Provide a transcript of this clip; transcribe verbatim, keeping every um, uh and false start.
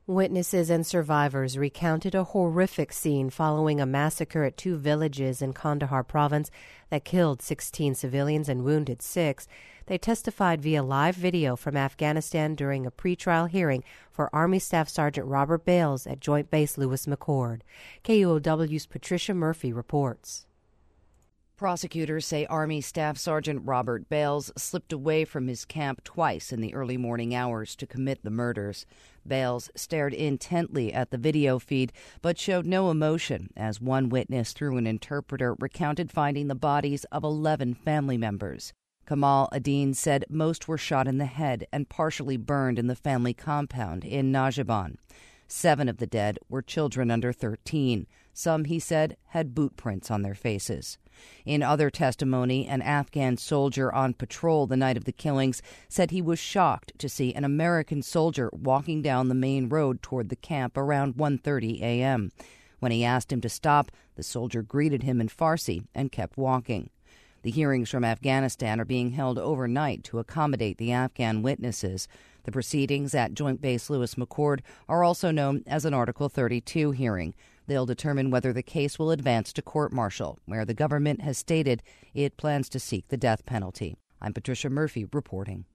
Witnesses and survivors recounted a horrific scene following a massacre at two villages in Kandahar province that killed sixteen civilians and wounded six. They testified via live video from Afghanistan during a pretrial hearing for Army Staff Sergeant Robert Bales at Joint Base Lewis McChord. K U O W's Patricia Murphy reports. Prosecutors say Army Staff Sergeant Robert Bales slipped away from his camp twice in the early morning hours to commit the murders. Bales stared intently at the video feed but showed no emotion as one witness, through an interpreter, recounted finding the bodies of eleven family members. Kamal Adin said most were shot in the head and partially burned in the family compound in Najiban. Seven of the dead were children under thirteen. Some, he said, had boot prints on their faces. In other testimony, an Afghan soldier on patrol the night of the killings said he was shocked to see an American soldier walking down the main road toward the camp around one thirty a.m. When he asked him to stop, the soldier greeted him in Farsi and kept walking. The hearings from Afghanistan are being held overnight to accommodate the Afghan witnesses. The proceedings at Joint Base Lewis McChord are also known as an Article thirty-two hearing. They'll determine whether the case will advance to court-martial, where the government has stated it plans to seek the death penalty. I'm Patricia Murphy reporting.